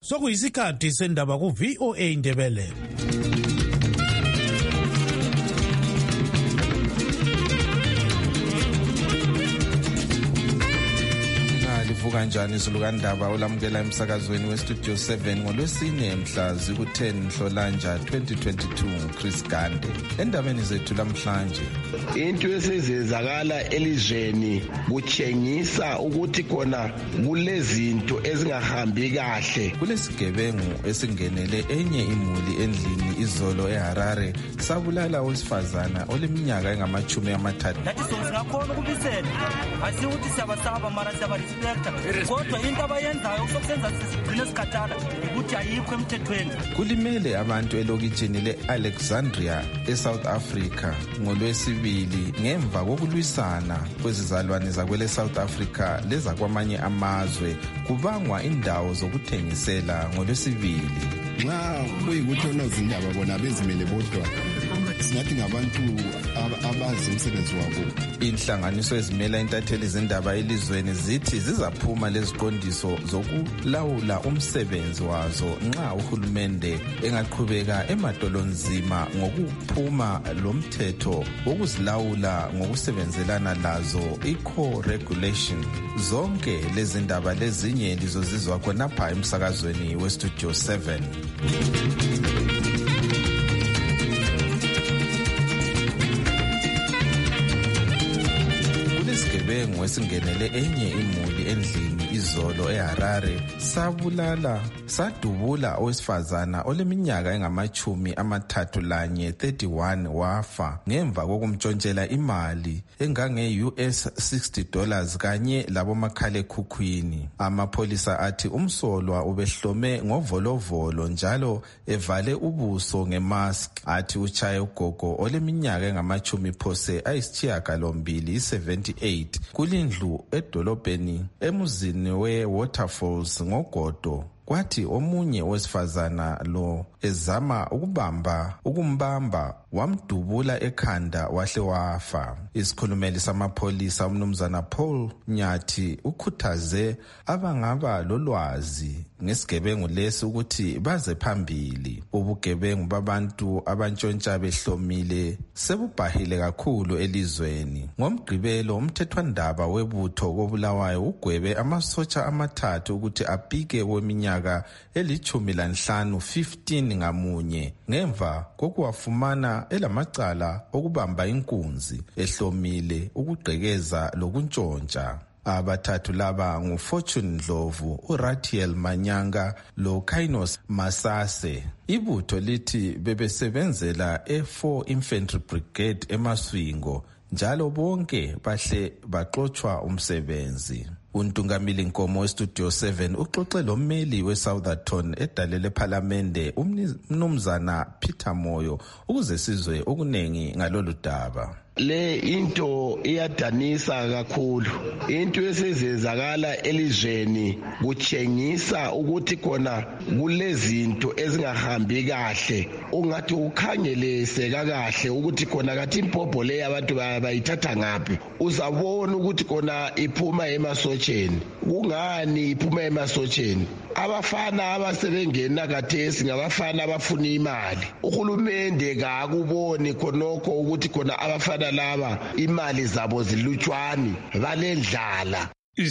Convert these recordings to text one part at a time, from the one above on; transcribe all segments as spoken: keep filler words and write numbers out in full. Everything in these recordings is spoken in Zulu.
sokuyisikhathi sendaba ku V O A Ndebele. Kanjani silukandaba olamukela emsakazweni westudio seven ngolwesine mhla ziku-ten Nhlolanja twenty twenty-two Chris Gande. Endabeni zethu lamhlanje, into esizenzakala elizweni kutshengisa ukuthi khona kulezinto ezingahambi kahle. Kulesigebengu esingenele enye imuli endlini izolo eHarare sabulala owesifazana oleminyaka engamachumi amathathu. Nathi singakhona ukubisela asithi ukuthi siyabasaba mara siyabarespecta. Kodwa into abayenzayo sokusenza sigcine sikhathala ukuthi ayikho emthethweni. Kulimele abantu elokitshini le-Alexandria eSouth Africa ngolwesibili ngemva kokulwisana kwezizalwane zakwele South Africa lezakwamanye amazwe kubangwa indawo zokuthengisela ngolwesibili. Nxa kuyikuthi onozindaba bona bezimele bodwa singathi ngabantu abazi umsebenzi wabo. Inhlanganiso ezimela intatheli zendaba elizweni zithi zizaphuma leziqondiso zokulawula umsebenzi wazo nxa uhulumende engaqhubeka emadolonzima ngokuphuma lomthetho wokuzilawula ngokusebenzelana lazo i-co-regulation. Zonke lezi ndaba lezinye lizozizwa khonapha emsakazweni westudio seven. Kulesigebengu esingenele enye imuli endlini izolo eHarare sabulala sadubula owesifazana oleminyaka engamachumi amathathu lanye thirty-one wafa ngemva kokumtshontshela imali engange U S sixty dollars kanye labomakhale khukhwini. Amapholisa athi umsolwa ubehlome ngovolovolo njalo evale ubuso ngemask. Athi uchaye ugogo oleminyaka engamachumi phose ayisishiyagalombili seventy-eight kulindlu edolobheni emuzini we-Waterfalls ngogodo. Kwathi omunye wesifazana lo ezama ukubamba ukumbamba wamdubula ekhanda wahle wafa. Isikhulumeli samapholisa umnumzana Paul Nyathi ukhuthaze abangaba lolwazi ngesigebengu lesi ukuthi baze phambili. Ubugebengu babantu abantshontsha behlomile sebubhahile kakhulu elizweni. Ngomgqibelo umthethwandaba webutho kobulawayo ugwebe amasotsha amathathu ukuthi apike weminyaka elichumi lanhlanu fifteen ngamunye ngemva kokuwafumana elamacala okubamba inkunzi ehlomile ukugqekeza lokuntshontsha. Abathathu laba nguFortune Ndlovu, uRatiel Manyanga lo Kainos Masase. Ibutho lithi bebesebenzela e-four Infantry Brigade eMaswingo njalo bonke bahle baxoxwa umsebenzi. Untungamili Nkomo westudio seven uxoxe lommeli weSoutherton edalele ePhalamende umnumzana Peter Moyo ukuze sizwe okunengi ngalolu daba. Le into iyadanisa kakhulu. Into esizenzakala elizweni kutshengisa ukuthi khona kulezinto ezingahambi kahle. Ungathi ukhangelese kahle ukuthi khona kathi impopho le abantu bayithatha ngapi. Uzabona ukuthi khona iphuma emasotsheni. Kungani iphuma emasotsheni? Abafana abasebengena kathesi ngabafana abafuna imali. Uhulumende akuboni khonokho ukuthi khona abafana laba imali zabo zilutshwani balendlala.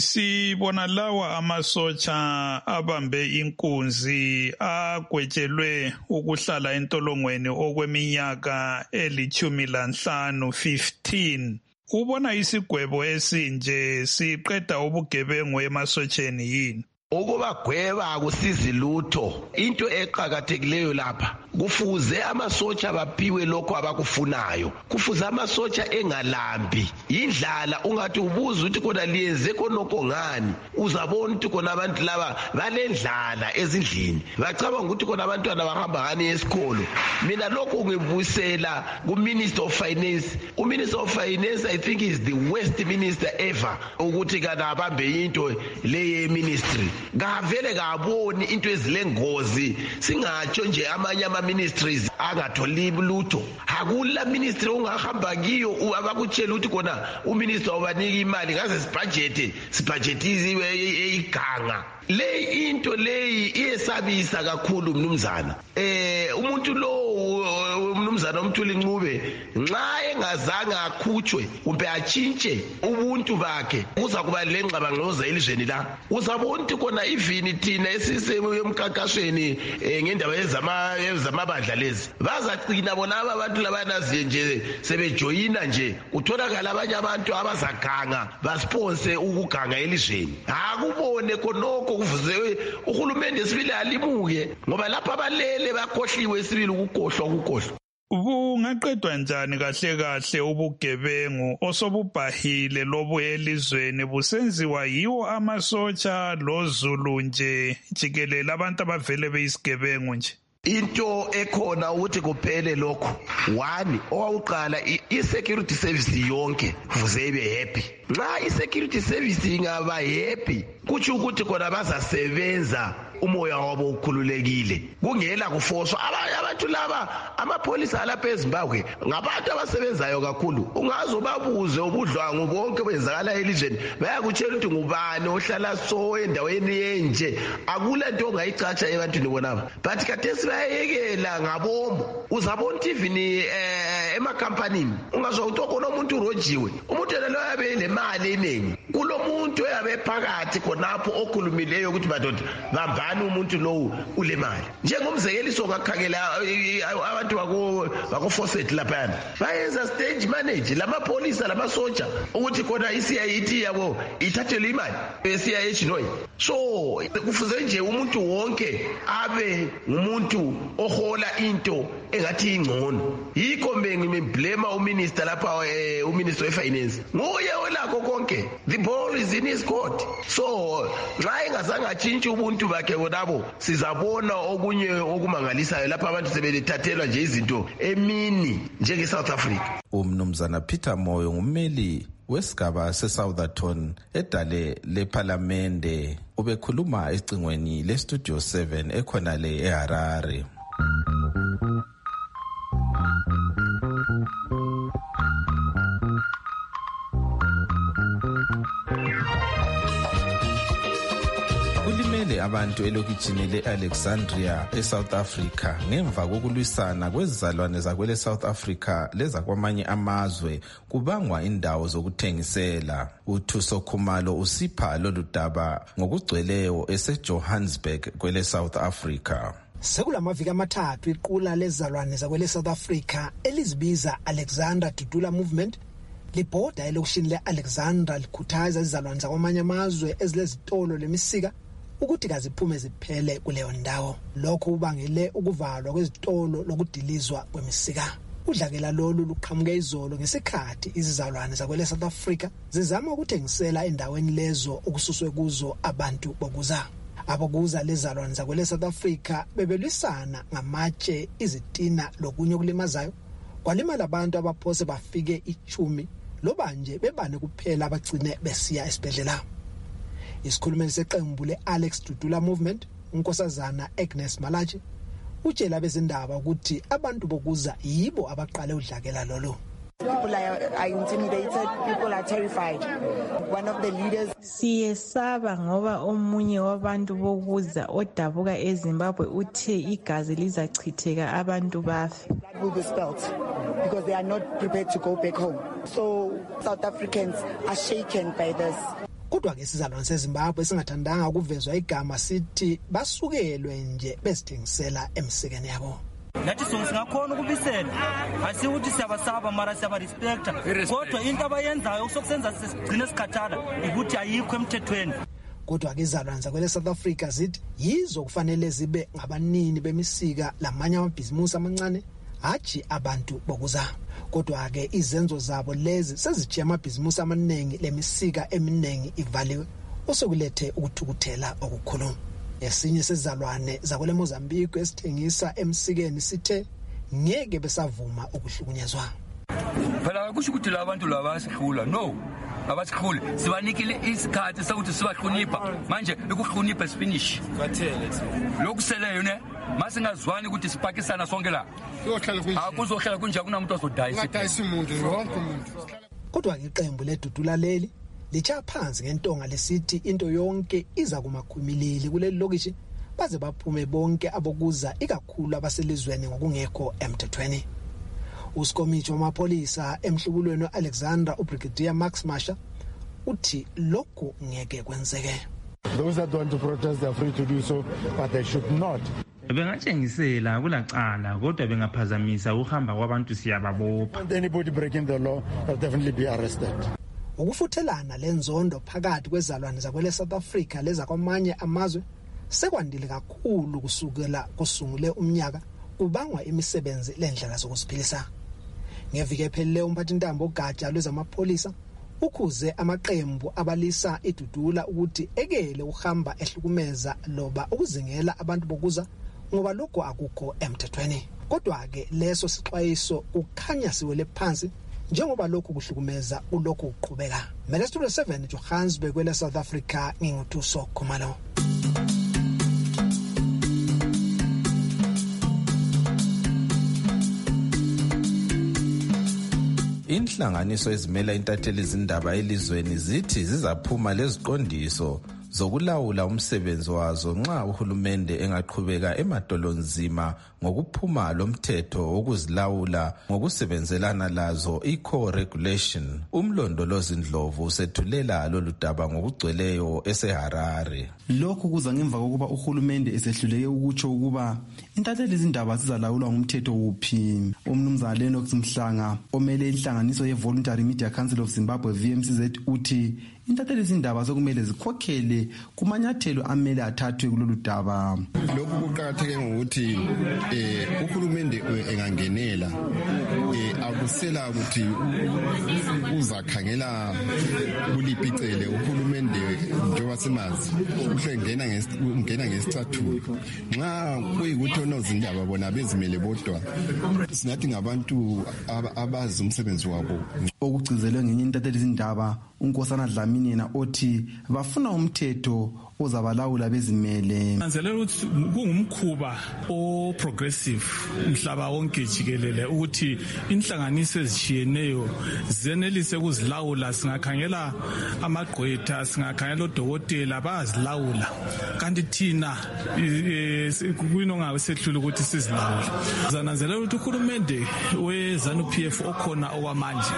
Sibona lawa amasotsha abambe inkunzi agwetshelwe ukuhlala entolongweni okweminyaka elichumi lanhlanu fifteen. Ubona isigwebo esinje siqeda ubugebengu emasotsheni yini? Ukubagweba akusizi lutho. Into eqhakathekileyo lapha kufuze amasotsha baphiwe lokho abakufunayo. Kufuze amasotsha engalambi. Indlala ungathi ubuza ukuthi kona liyenze khonoko ngani. Uzabona ukuthi kona abantu laba balendlala ezindlini. Bacabanga ukuthi kona abantwana bahamba ngani esikolo. Mina lokho ngibusela ku Minister of Finance. U Minister of Finance I think is the worst minister ever ukuthi kana abambe into leye ministry. Ngavele ngaboni into ezilengozi singatsho nje amanye ama ministries angatholi lutho. Akula ministry ongahamba kiyo abakutshela ukuthi kona uminister obanika imali ngaze sibudget sibudgetiziwe iganga. Le into leyi iyesabisa kakhulu mnumzana. Eh umuntu lo mnumzana uMthuli Ncube nxa engazange akhutshwe kumbe atshintshe ubuntu bakhe uza kuba lengxabangxoza elizweni la. Uzabona ukuthi kona ivini thina esisemkakashweni ngendaba ezama ezamabandla lezi bazagcina bona abantu labanazi nje sebejoyina nje utholakala abanye abantu abazaganga basponse ukuganga elizweni. Akubone konoko kuvuze uhulumende sibili alimuke ngoba lapha abalele bakhohliwe sibili ukukohlwa ukukohlwa. Bungaqedwa njani kahle kahle ubugebengu osobubhahile lobu elizweni busenziwa yiwo amasotsha loZulu nje jikelele abantu abavele beyisigebengu nje? Into ekhona ukuthi kuphele lokho. One, owuqala i-security service yonke kuze ibe happy. Nxa i-security service ingaba happy kuthi ukuthi khona bazasebenza umoya wabo ukhululekile kungela kufoswa. Abantu laba amapolisa alapha eZimbabwe ngabantu abasebenzayo kakhulu. Ungazo babuze ubudlwangu bonke benzakala elizweni bayakutshela ukuthi ngubani ohlala so endaweni enje. Akula nto ongayicatsha ebantwini bonaba. But khathesi bayekela ngabombo. Uzabona even eh emakampanini ungazwa utoko nomuntu urojiwe umuntu lo yabe nemali eningi kulo muntu yabe phakathi khonapho okhulumileyo ukuthi madoda bambani umuntu lo ulemali. Njengomzekeliso ngakhangela abantu bako bako Fawcett lapha bayenza stage manage lamapolisa lamasoja ukuthi khona i-C I D yabo ithathele imali e-C I H noyi. So kufuze nje umuntu wonke abe ngumuntu ohola into engathi ingcono. Yikho ngimblema uminister lapha uminister wefinance nguye olakho konke. The ball is in his court. So nxa engazange atshintshe ubuntu bakhe bonabo sizabona okunye okumangalisayo lapha abantu sebethathelwa nje izinto emini njenge South Africa. Umnumzana Peter Moyo ngummeli wesigaba seSoutherton edale leParliamente ubekhuluma ecingweni leStudio seven ekhona le eHarare. Kulimele abantu elokitshini le-Alexandria eSouth Africa ngemva kokulwisana kwezizalwane zakwele South Africa leza kwamanye amazwe kubangwa indawo zokuthengisela. uThuso Khumalo usipha lolu daba ngokugcweleyo eseJohannesburg kwele South Africa. Sekulamaviki amathathu iqula lezizalwane zakwele South Africa elizibiza Alexandra Dudula Movement libhoda elokishini le-Alexandra likhuthaza izizalwane zakwamanye amazwe ezilezitolo lemisika ukuthi kaziphume ziphele kuleyo ndawo. Lokho ubangele ukuvalwa kwezitolo lokudilizwa kwemisika. Udlakela lolu luqhamuke izolo ngesikhathi izizalwane zakwele South Africa zizama ukuthengisela endaweni lezo okususwe kuzo abantu bokuza. Abokuza lezizalwane zakwele South Africa bebelwisana ngamatshe, izitina lokunye okulimazayo. Kwalimala abantu abaphose bafike ichumi loba nje bebane kuphela abagcine besiya esibhedlela. Isikhulumeli seqembu le-Alex Dudula Movement unkosazana Agnes Malachi utshela bezindaba ukuthi abantu bokuza yibo abaqale udlakela lolo. People are, are intimidated, people are terrified. One of the leaders siyesaba ngoba omunye wabantu bokuza odabuka eZimbabwe uthe igazi lizachitheka abantu bafe. Will be spelt because they are not prepared to go back home. So South Africans are shaken by this. Kodwa ke sizalwane seZimbabwe singathandanga ukuvezwa igama sithi basukelwe nje bezithengisela emsikeni yabo. Nathi singakhona ukubisela asi ukuthi siyabasaba mara siyaba respecta kodwa into abayenzayo sokusenza sigcine sikhathala ukuthi ayikho emthethweni. Kodwa ke izalwane zakwele South Africa zithi yizo kufanele zibe ngabanini bemisika lamanye amabhizimusi amancane haji abantu bokuza. Kodwa ke izenzo zabo lezi sezijiya amabhizimusi amaningi lemisika eminingi ivaliwe osokulethe ukuthukuthela okukhulu. Esinye sezizalwane zakwele Mozambique esithengisa emsikeni sithe ngeke besavuma ukuhlukunyezwa. Phela kusho ukuthi labantu laba sihlula no abasikhulu sibanikile isikhathi sokuthi sibahlonipha manje ukuhlonipha isifinish lokuseleyo ne masingazwani ukuthi sipakisana sonke la akuzohlala kunje kunamuntu ozodayisa kodwa iqembu ledudula leli licha phansi ngentonga lesithi into yonke iza kumakhumilili kuleli lokishi baze baphume bonke abokuza ikakhulu abaselizweni ngokungekho emthethweni. Uskomithi wamapolisa emhlubulweni uAlexander uBrigadier Max Masha uthi lokho ngeke kwenzeke. Those that want to protest are free to do so, but they should not. Bengatshengisela kulacala kodwa bengaphazamisa uhamba kwabantu siyababopha. Anybody breaking the law will definitely be arrested. Ukufuthelana lenzondo phakathi kwezalwane zakwele South Africa leza kwamanye amazwe sekwandile kakhulu kusukela kusungule umnyaka kubangwa imisebenzi lendlela zokusiphilisa. Ngeviki ephelele umphathintambo ogatsha lwezamapolisa ukhuze amaqembu abalisa idudula ukuthi ekele uhamba ehlukumeza loba ukuzingela abantu bokuza ngoba lokho akukho emthethweni. Kodwa ke leso sixwayiso ukhanya siwele phansi njengoba lokho kuhlukumeza ulokho uqhubeka. Mele Studio seven Johannesburg kwele South Africa nginguthuso Khumalo. Inhlanganiso ezimela intatheli izindaba elizweni zithi zizaphuma leziqondiso zokulawula umsebenzi wazo nxa uhulumende engaqhubeka emadolonzima ngokuphuma lomthetho wokuzilawula ngokusebenzelana lazo i-co-regulation. Umlondolozi Ndlovu usethulela lolu daba ngokugcweleyo eseHarare. Lokhu kuza ngemva kokuba uhulumende esehluleke ukutsho ukuba intatheli izindaba zizalawulwa ngumthetho wuphi. Umnumzana Lennox Mhlanga omele inhlanganiso ye-Voluntary Media Council of Zimbabwe V M C Z uthi intatheli izindaba sokumele zikhokhele kumanyathelo amele athathwe kulolu daba. Lokhu kuqakatheke ngokuthi eh uhulumende engangenela eh akusela ukuthi uzakhangela kuliphi icele. Uhulumende njengoba simazi uhlengena ngena ngesicathulo nxa kuyikuthi onozindaba bona bezimele bodwa sinathi ngabantu abazi umsebenzi wabo. Okugcizelwe ngenye intatheli izindaba uNkosana Dlamini yena othi bafuna umthetho ozabalawula bezimele. Nanzelela ukuthi kungumkhuba o progressive umhlaba wonke jikelele ukuthi inhlanganiso ezishiyeneyo zenelise ukuzilawula. Singakhangela amagqwetha, singakhangela odokotela bazilawula, kanti thina kuyinongawe sehlule ukuthi sizilawule. Zananzelela ukuthi uhulumende weZANU P F okhona okwamanje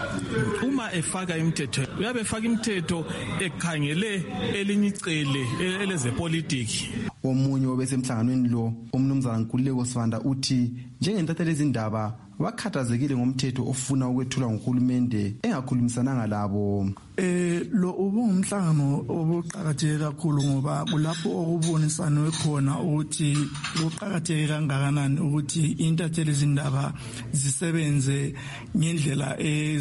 uma efaka imithetho uyabe efaka imithetho ekhangele elinye icele elezepolitiki. Omunye obesemhlanganweni lo umnumzana Nkululeko Sivanda uthi njengentatheli izindaba bakhathazekile ngomthetho ofuna ukwethula ngohulumende engakhulumisananga labo. Eh lo ubungumhlangano obuqhakatheke kakhulu ngoba kulapho okubonisana khona ukuthi kuqhakatheke kangakanani ukuthi intatheli izindaba zisebenze ngendlela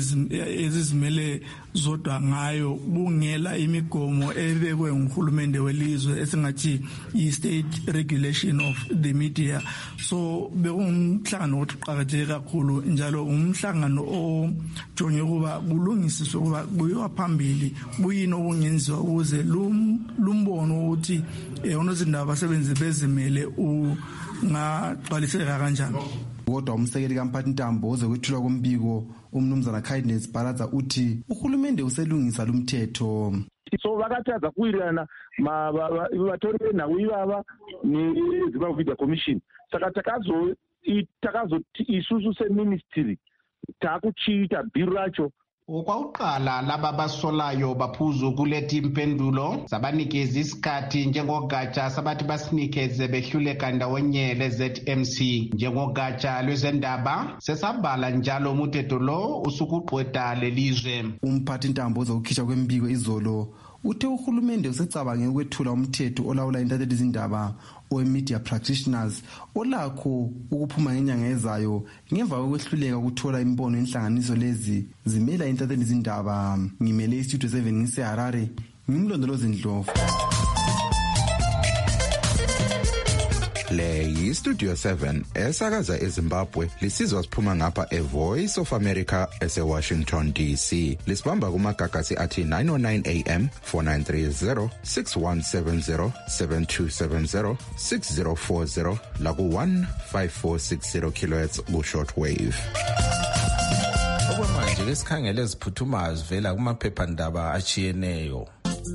ezizimele zodwa ngayo kungela imigomo ebekwe nguhulumende welizwe esingathi i-state regulation of the media. So bekungumhlangano oqhakatheke kakhulu njalo umhlangano ojonge kuba kulungisiswe kuba kuyiwa phambili kuyini okungenziwa ukuze lumbono ukuthi onozindaba abasebenzi bezimele ungaqaliseka kanjani. Kodwa umsekeli kaMphathintambo ozokwethulwa kombiko umnumzana Kindness Baraza uthi uhulumende uselungisa lumthetho. So vakatadza kuwirirana vatori venhau ivava neZimbabwe Media Commission. Saka takazo takazoti isusu seministry takuchiita bhiru racho. Okwauqala laba basolayo baphuzu kulethi impendulo zabanikeza isikhathi njengogatsha sabathi basinikeze behluleka ndawonye le-Z M C. Njengogatsha lwezendaba sesabhala njalo umthetho lo usukuqweda lelizwe. Umphathintambo ozokukhishwa kwembiko izolo uthe uhulumende usecabange ukwethula umthetho olawula intatheli izindaba owe-media practitioners olakho ukuphuma ngenyanga ezayo ngemva kokwehluleka ukuthola imbono inhlanganiso lezi zimela intatheli izindaba. Ngimele iStudio seven ngiseHarare, ngimlondolozi Ndlovu. Le yi-Studio seven esakaza eZimbabwe lisizwa siphuma ngapha eVoice of America ese-Washington D C. Lisibamba kumagagasi athi nine oh nine A M, four nine three zero, six one seven zero, seven two seven zero, six zero four zero laku one five four six zero kilohertz ku-shortwave. Okwamanje ke sikhangele eziphuthumayo zivela kumaphephandaba achiyeneyo.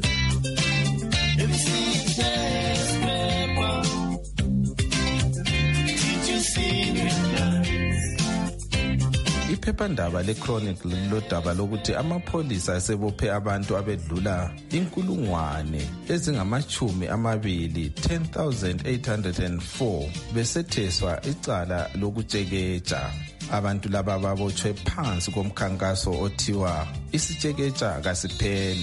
Iphephandaba leChronicle lilodaba lokuthi amapholisa asebophe abantu abedlula inkulungwane ezingamachumi amabili ten thousand eight hundred four besetheswa icala lokutshekeja. Abantu laba babotshwe phansi komkhankaso othiwa isitshekeja kasiphele.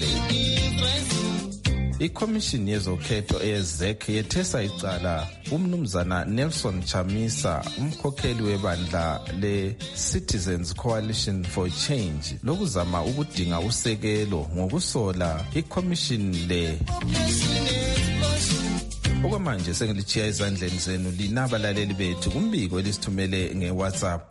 iCommission yezokhetho E Z E C yethesa icala umnumzana Nelson Chamisa, umkhokheli webandla le-Citizens Coalition for Change, lokuzama ukudinga usekelo ngokusola iCommission le. Okwamanje sengilichiya ezandleni zenu linabalaleli bethu kumbiko elisithumele nge-WhatsApp.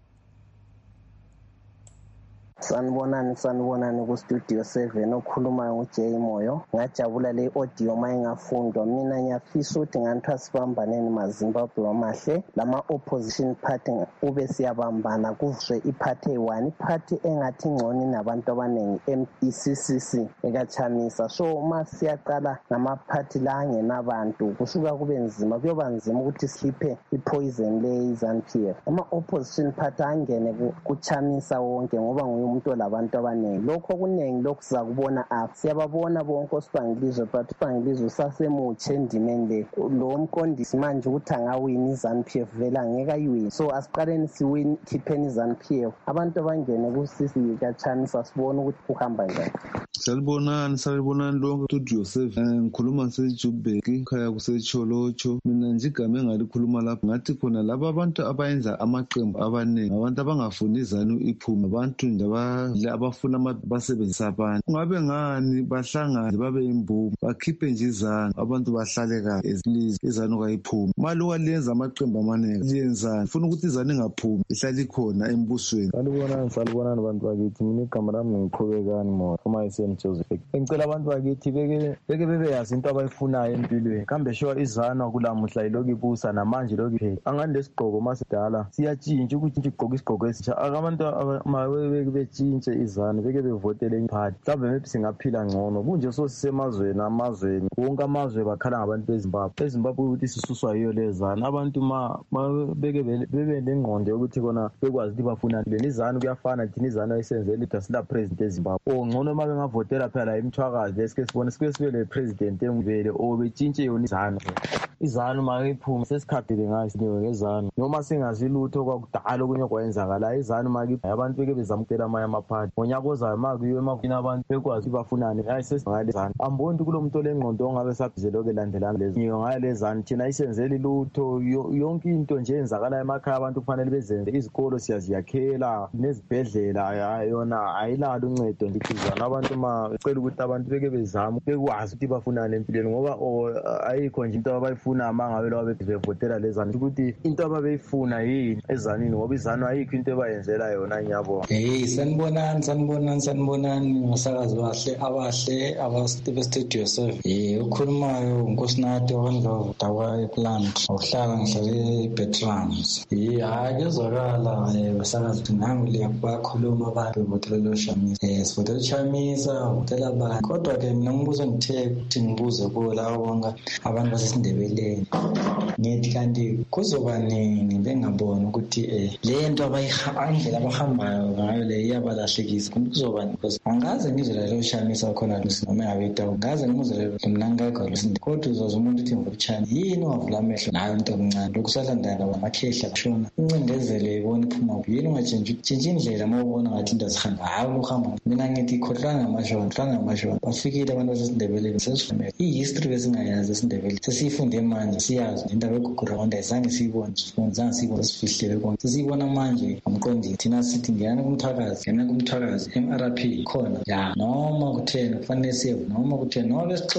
Sanibonani sanibonani ku Studio seven okhuluma ngoJay Moyo. Ngajabula le audio mayingafundwa. Mina ngiyafisa ukuthi nganthiwa sibambaneni maZimbabwe wamahle lama opposition party ube siyabambana kuvuswe iparty eyi-one, iparty engathi ngcono nabantu abaningi M E C C C ekachamisa. So uma siyaqala nama party la angenabantu kusuka kube nzima, kuyoba nzima ukuthi sihliphe ipoison le ZANU P F. Ama opposition party angene kuchamisa wonke ngoba nguye umuntu labantu abaningi. Lokho kunengi lokho sizakubona apha. Siyababona bonke osibangilizwe but usibangilizwe sasemutshe endimeni le. Lo mqondisi manje ukuthi angawini iZANU P F vela ngeke ayiwini. So asiqaleni siwin khipheni iZANU P F. Abantu abangene kusisi kachamisa sibona ukuthi kuhamba njani. Salibonani salibonani lonke Studio seven. Ngikhuluma seJubek khaya kusecholocho. Mina nje igama engalikhuluma lapho ngathi khona laba abantu abayenza amaqembu abaningi, abantu abangafuni iZANU iphume, abantu nje abafuna basebenzisa abantu. Ungabe ngani bahlangane babe imbumba bakhiphe nje iZANU, abantu bahlale kahle esilizwe, iZANU kayiphumi. Maluka liyenza amaqembu amanengi liyenzani? Ufuna ukuthi iZANU ingaphumi ihlale ikhona embusweni. Salibonani salibonani abantu bakithi, mina igama lami ngiqhubekani Moyo uma isem Joseph. Ngicela abantu bakithi beke beke bebeyazi into abayifunayo empilweni. Kambe sho iZANU kulamuhla iloku ibusa namanje iloku iphela. Angani lesigqoko masidala siyatshintsha ukuthi igqoko isigqoko esisha. Abantu mawe betshintshe iZANU beke bevotele imphathi. Mhlawumbe maybe singaphila ngcono. Kunje so sisemazweni amazweni wonke amazwe bakhala ngabantu beZimbabwe. eZimbabwe ukuthi sisuswa yiyo le ZANU. Abantu ma beke bebe lengqondo yokuthi kona bekwazi ukuthi bafunani. Le iZANU kuyafana thina iZANU ayisenzele ukuthi sila president eZimbabwe. O ngcono ma bengavotela phela la imthwakazi leske sibone sike sibe le president engivele o betshintshe yona iZANU. iZANU ma iphuma sesikhathile ngayo siniwe ngeZANU. Noma singazi lutho kwakudala okunye kwayenzakala iZANU ma abantu beke bezamukela amanye amaphathi. Ngonyaka ozayo ma kuyiwe emavini abantu bekwazi bafunani. Hayi sesingale ZANU. Amboni ukuthi kulomuntu olengqondo ongabe sabhizelo ke landelana lezi. Ngiyo ngayo le ZANU thina isenzele lutho yonke into nje enzakala emakhaya abantu kufanele bezenze. Izikolo siyaziyakhela nezibhedlela yona ayilalo uncedo ndithi ZANU. Abantu ma ecela ukuthi abantu beke bezama bekwazi ukuthi bafunani empilweni ngoba ayikho nje into abayifuna mangabe lawa bevotela le ZANU ukuthi into ababeyifuna yini eZANUini ngoba iZANU ayikho into ebayenzela yona nyabo. Hey sanibonani sanibonani sanibonani ngosakazi bahle abahle abastudio seven. Eh ukhulumayo uNkosinathi wabandla dawa ePlant uhlala ngihlale eBetrams. Eh hayi kezwakala besakazi nami liyabakhuluma abantu botelo Chamisa. Eh sibotelo Chamisa utela ba kodwa ke mina ngibuza ngithe ukuthi ngibuze kuwo lawo bonke abantu basesindebeleni. Ngithi kanti kuzoba nini bengabona ukuthi eh le nto abayihambela abahambayo ngayo le iyabalahlekisa kuzoba because angaze ngizolelo Chamisa khona noma ngabita ngaze ngizolelo mnangakho lesindi kodwa uzoza umuntu uthi ngokuchana yini wavula amehlo nayo into okuncane lokusalandana ngamakhehla kushona incindezele ibona iphuma yini ungatshintsha utshintsha indlela mawubona ngathi into zihamba hayi ukuhamba. Mina ngithi khohlanga ngamashona khohlanga ngamashona bafikile abantu basesindebeleni sesifamele i-history besingayazi esindebele sesiyifunde manje siyazi indaba yokuground ayizange siyibone sifundza siyibone sifihlele konke siyibona manje umqondi thina sithi ngiyana kumthakazi ngiyana kumthakazi M R P khona ya noma kuthena kufanele siye noma kuthena noma besixotsha la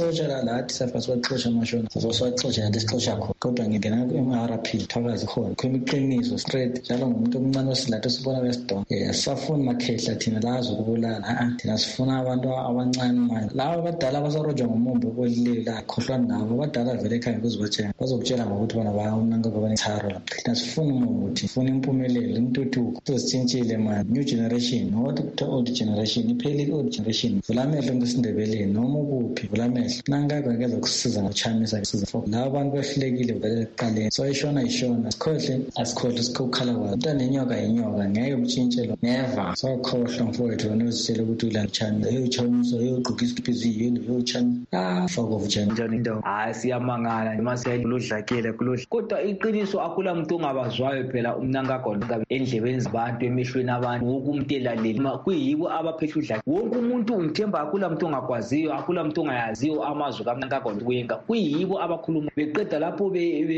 lathi safa siwaxosha amashona sizowaxosha nathi sixosha khona kodwa ngingena ku-M R P thakazi khona khona iqiniso straight njalo ngumuntu omncane wesilato sibona besidonga um asisafuni makhehla thina la azokubulala a thina sifuna abantu abancane manje laba abadala basarojwa ngomumbu obolile la khohlwana nabo abadala vele ekhaya kuzibotshela bazokutshela ngokuthi bona baumnankako banetharo lapha thina sifuna umuthi sifuna impumelelo intuthuko sizitshintshile manje new generation what the old generation iphele i-old generation vula amehlo ngesindebeleni noma ukuphi vula amehlo nankako ngeke kusiza ngokuchamisa kusiza for laba abantu behlulekile vele ekuqaleni so ishona ishona sikhohle asikhohle sikukhala kwayo umntwana nenyoka inyoka ngeke utshintshelo never so khohlwa mfowethu wena uzitshela ukuthi ulanchana eyochamisa eyogqoka isikiphiziyo eyochana ah fuck off jani njani indawo hayi siyamangala maseludlakile kulodla kodwa iqiniso akula umuntu ongabazwayo phela umnankako endlebeni zabantu emehlweni abantu wonke umuntu elaleli kuyibo abaphehla udlakile wonke umuntu umthemba akula umuntu ongakwaziyo akula umuntu ongayaziyo amazwi kamnankako kuyenga kuyibo abakhuluma beqeda lapho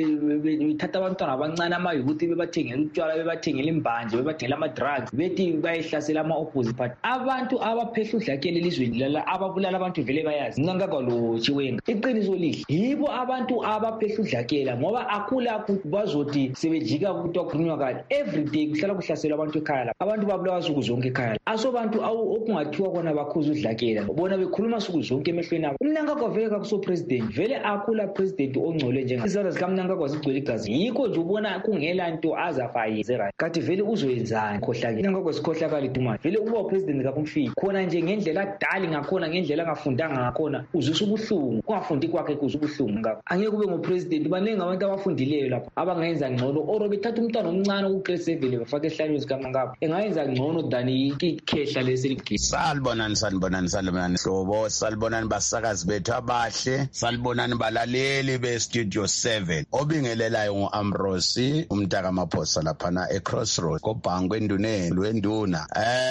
bethatha abantwana abancane amayuthi bebathengela utshwala bebathengela imbanje bebathengela ama-drugs bethi bayehlasela ama-opposite party abantu abaphehla udlakele elizweni lala ababulala abantu vele bayazi mnankako lo chiwenga iqiniso lihle yibo abantu abaphehla udlakela ngoba akula bazothi sebejika ukuthi okukhulunywa kanje everyday kuhlala kuhlasela abantu ekhaya lapha abantu babulawa suku zonke ekhaya aso bantu okungathiwa kona bakhuza udlakela bona bekhuluma suku zonke emehlweni abo umnankako vele kakuso president vele akula president ongcole njenga zikamnankako zigcwele igazi yikho nje ubona kungela nto azafayize right kathi vele uzoyenzani khohlakele mnankako sikhohlakala idumani vele uba president kakumfiki khona nje ngendlela adali ngakhona ngendlela angafundanga ngakhona uzisa ubuhlungu kungafundi kwakhe kuza ubuhlungu ngakho angeke kube ngopresident baningi abantu abafundileyo lapho abangayenza ngcono oro bethatha umntwana omncane ku-grade seven bafake ehlanyweni zikamankapo engayenza ngcono than ikhehla leseligisi salibonani salibonani salibonani hlobo salibonani basakazi bethu abahle salibonani balaleli be-studio seven obingelelayo ngu-amrosi umntaka maphosa laphana e-crossroad kobhange enduneni lwenduna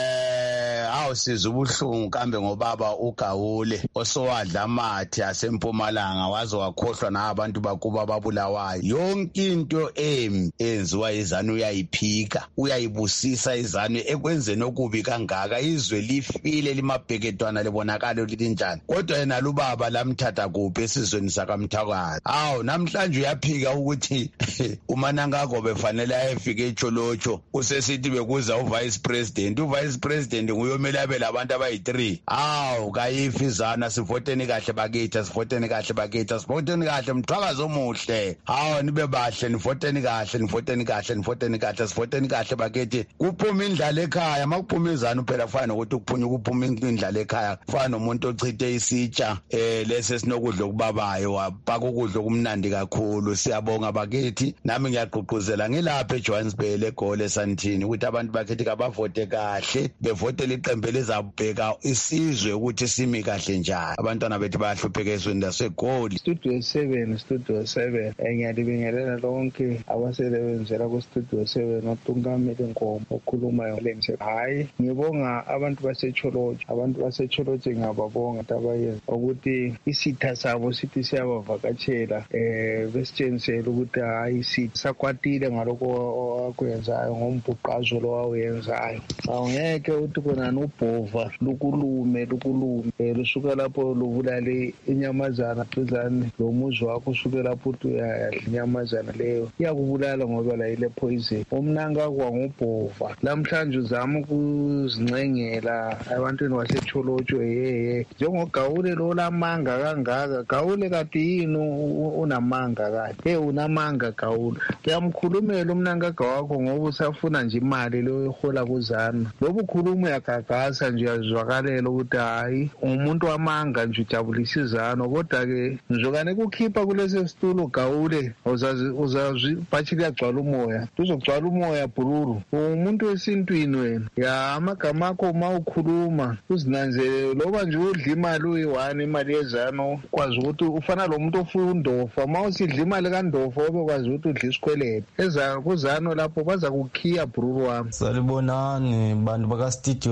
eh awu siza ubuhlungu kambe ngobaba ugawule osowadla amathi asempumalanga waze wakhohlwa na abantu bakuba ababulawayo yonke into embi enziwa izanu uyayiphika uyayibusisa izanu ekwenzeni okubi kangaka izwe lifile limabheketwana libonakala linjani kodwa yena lubaba lamthatha kuphi esizweni sakamthakazi awu namhlanje uyaphika ukuthi uManankako befanele ayefike eCholocho usesithi bekuza uvice president uvice president nguyomela abe labantu abayi-three awu kayifi izana sivoteni kahle bakithi sivoteni kahle bakithi sivoteni kahle mthwakazi omuhle hawu nibe bahle nivoteni kahle nivoteni kahle nivoteni kahle sivoteni kahle bakithi kuphuma indlala ekhaya makuphuma izana phela kufana nokuthi kuphunya ukuphuma indlala ekhaya kufana nomuntu ochithe isitsha eh lese sinokudla okubabayo wapaka ukudla okumnandi kakhulu siyabonga bakithi nami ngiyaqhuquzela ngilapha eJohannesburg eGoli Santini ukuthi abantu bakithi kabavote kahle bevotela iqembu lezabheka isizwe ukuthi simi kahle njani abantwana bethu bayahlupheka ezweni laseGoli studio seven studio seven ngiyalibingelela lonke abasebenzela ku studio seven otungameli Nkomo okhulumayo lemse hayi ngibonga abantu baseCholocho abantu baseCholocho ngiyababonga tabayenza ukuthi isitha sabo sithi siyabavakatshela eh besitshengisela ukuthi hayi sithi sakwatile ngaloko akwenzayo ngombhuqazo lo awenzayo awungeke uthi kona nobhova lukulume lukulume lusuka lapho lubulale inyamazana duzane lo muzi wakho usuke lapho uthi uyadla inyamazana leyo iyakubulala ngoba la ile poison umnankako ngobhova namhlanje uzama ukuzincengela abantwini waseCholocho yeye njengogawule lo lamanga kangaka gawule kade yini unamanga kade hey unamanga gawule uyamkhulumela umnankako wakho ngoba usafuna nje imali lo ihola kuzana lobu khuluma uyagagasa nje yazwakalela ukuthi hayi umuntu wamanga nje ujabulisa izano kodwa ke ngizokane kukhipha kulesi situlo gawule uzazi uzazi bathi kuyagcwala umoya uzogcwala umoya bururu umuntu wesintwini wena ya amagama akho mawukhuluma uzinanzele loba nje udla imali uyi-one imali yezano kwazi ukuthi ufana lo muntu ofuna undofa mawusidla imali kandofa obekwazi ukuthi udla isikwelede eza kuzano lapho baza kukhiya bururu wami salibonani bantu baka studio seven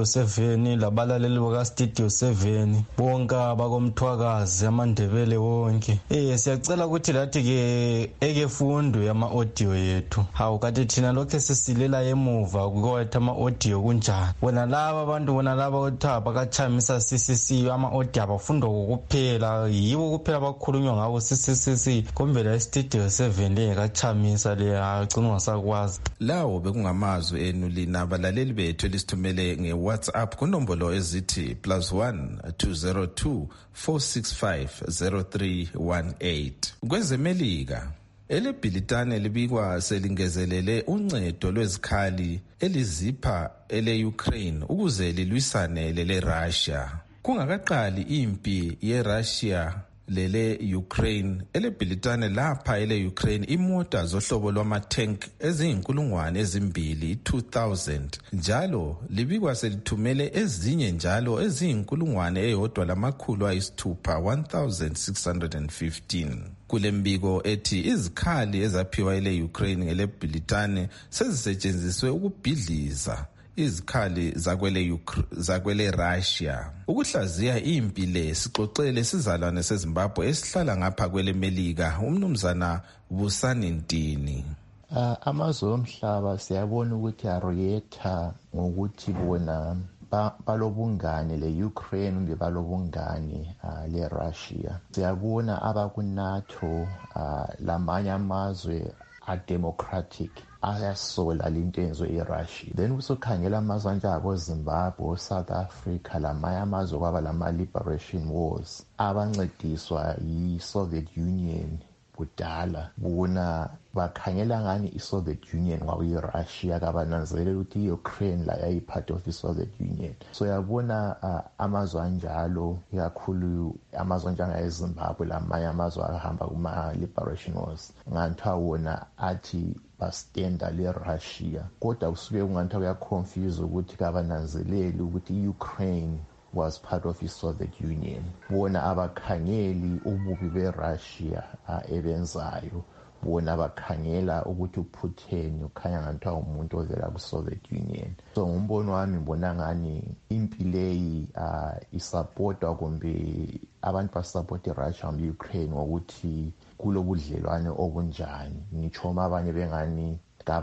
seven labalaleli baka Studio seven bonke abakomthwakazi amandebele wonke. Eh siyacela ukuthi lathi ke eke fundo yama audio yethu. Hawu kade thina lokho sisilela emuva kwethu ama audio kunjani. Wona laba abantu bona laba othaba kachamisa C C C ama audio abafunda ukuphela yibo kuphela abakhulunywa ngabo C C C kumbe la Studio seven lengakachamisa le agcina ngasakwazi. Lawo bekungamazwi enu lina abalaleli bethu lisithumele ngeWhatsApp kunombolo ezithi plus one two zero two four six five zero three one eight. Kwezemelika elebhilitane libikwa selingezelele uncedo lwezikhali elizipha ele Ukraine ukuze lilwisane lele Russia. Kungakaqali impi ye Russia lele Ukraine elebhilitane lapha ele Ukraine imota zohlobo lwama-tank eziyinkulungwane ezimbili two thousand njalo libikwa selithumele ezinye njalo eziyinkulungwane eyodwa lamakhulu ayisithupha one thousand six hundred fifteen. Kule mbiko ethi izikhali ezaphiwa ele Ukraine ngelebhilitane sezisetshenziswe ukubhidliza izikhali zakwele zakwele Russia. Ukuhlaziya impi le sixoxele sizalwane seZimbabwe esihlala ngapha kwele Melika umnumzana Busani Ntini. Uh, amazwe omhlaba siyabona ukuthi ariyetha ngokuthi bona balobungane le Ukraine umbe balobungane uh, le Russia. Siyabona abakuNATO uh, lamanye amazwe a-democratic ayasola lintenzo eRussia. Then usokhangela amazwe anjengabo Zimbabwe, South Africa lamanye amazwe kwaba lama liberation wars abancediswa yi-Soviet Union kudala. Bona bakhangela ngani i-Soviet Union kwaku i-Russia kabananzelela ukuthi i-Ukraine la yayi-part of i-Soviet Union. So yabona uh, amazwe anjalo ikakhulu amazwe anjengayeZimbabwe lamanye amazwe ahamba kuma-liberation wars ngathiwa wona athi bastenda le-Russia kodwa kusuke kungathiwa kuyaconfuse ukuthi kabananzeleli ukuthi i-Ukraine was part of the Soviet Union. Bona abakhangeli ububi be-Russia uh, ebenzayo. Bona abakhangela ukuthi uPutin ukhanya ngathiwa umuntu ovela ku-Soviet Union. So ngumbono wami ngibona ngani impi leyi uh, isupportwa kumbe abantu basupport i-Russia nge-Ukraine ngokuthi kulobudlelwane obunjani. Ngitsho abanye bengani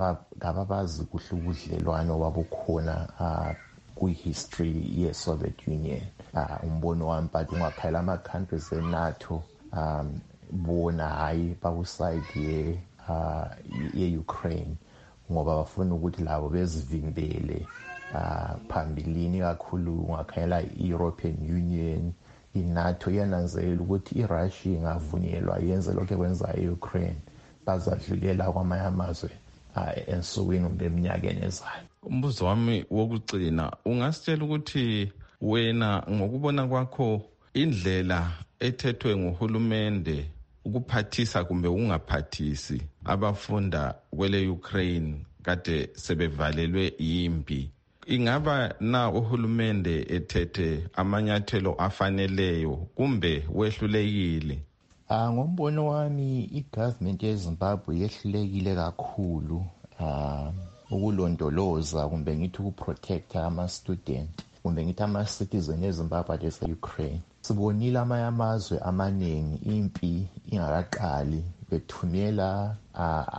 kababazi kuhle ubudlelwane obabukhona uh, kwi-history ye-Soviet Union. Uh, umbono wami but ungakhayela ama-countries e-NATO um, bona hayi bakuside ye uh, ye-Ukraine ngoba bafuna ukuthi labo bezivimbele uh, phambilini kakhulu ungakhayela i-European Union i-NATO iyananzelela ukuthi i-Russia ingavunyelwa yenze lokho ekwenza e-Ukraine bazadlulela kwamanye amazwe uh, ensukwini kumbe eminyakeni ezayo. Umbuzo wami wokugcina ungasitshela ukuthi wena ngokubona kwakho indlela ethethwe nguhulumende ukuphathisa kumbe ungaphathisi abafunda kwele Ukraine kade sebevalelwe impi ingaba na uhulumende ethethe amanyathelo afaneleyo kumbe wehlulekile? Ah ngombono wami igovernment yeZimbabwe yehlulekile kakhulu ah ukulondoloza kumbe ngithi ukuprotect ama-student kumbe ngithi ama-citizen eZimbabwe ase-Ukraine. Sibonile amanye amazwe amaningi impi ingakaqali bethumela uh,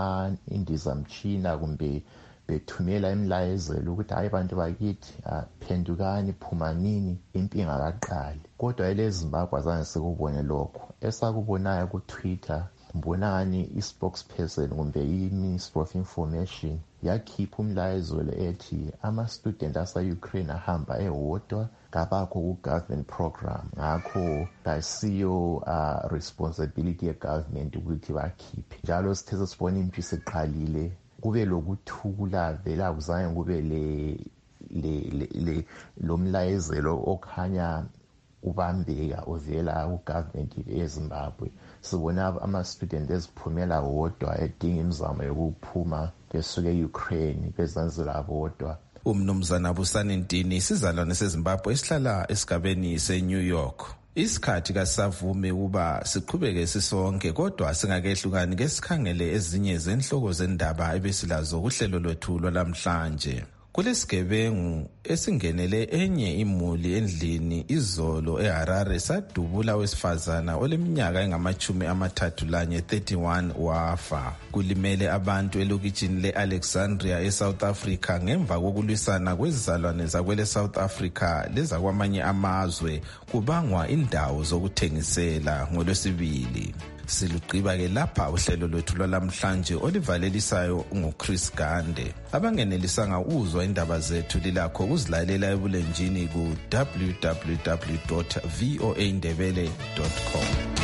ama-indizamtshina kumbe bethumela imlayezelo ukuthi hayi bantu bakithi uh, phendukani phumanini impi ingakaqali. Kodwa ele Zimbabwe azange sikubone lokho. Esakubonayo ku-Twitter mbona ngani i-spokesperson kumbe i-Ministry of Information yakhipha umlayezelo ethi ama-student asa-Ukraine ahamba ewodwa kabakho ku-government program ngakho kasiyo uh, responsibility ye-government ukuthi bakhiphe. Njalo sithe sesibona impi siqalile kube lokuthula vele akuzange kube le le le lo mlayezelo okhanya ubambeka ovela ku-government yeZimbabwe. Sibona ama-student eziphumela wodwa edinga imizamo yokuphuma besuke e-Ukraine bezanzela bodwa. Umnumzana Busani Ntini sizalwane seZimbabwe esihlala esigabeni se-New York. Isikhathi kasavumi ukuba siqhubeke sisonke kodwa singakehlukani ke sikhangele ezinye zenhloko zendaba ebesilazo kuhlelo lwethu lwalamhlanje. Kulesigebengu esingenele enye imuli endlini izolo eHarare sadubula wesifazana oleminyaka engamachumi amathathu lanye thirty-one wafa. Kulimele abantu elokitshini le-Alexandria eSouth Africa ngemva kokulwisana kwezizalwane zakwele South Africa leza kwamanye amazwe kubangwa indawo zokuthengisela ngolwesibili. Silugqiba ke lapha uhlelo lwethu lwalamhlanje olivalelisayo nguChris Gande. Abangenelisanga uzwa indaba zethu lilakho ukuzilalela ebulenjini ku w w w dot voa ndebele dot com.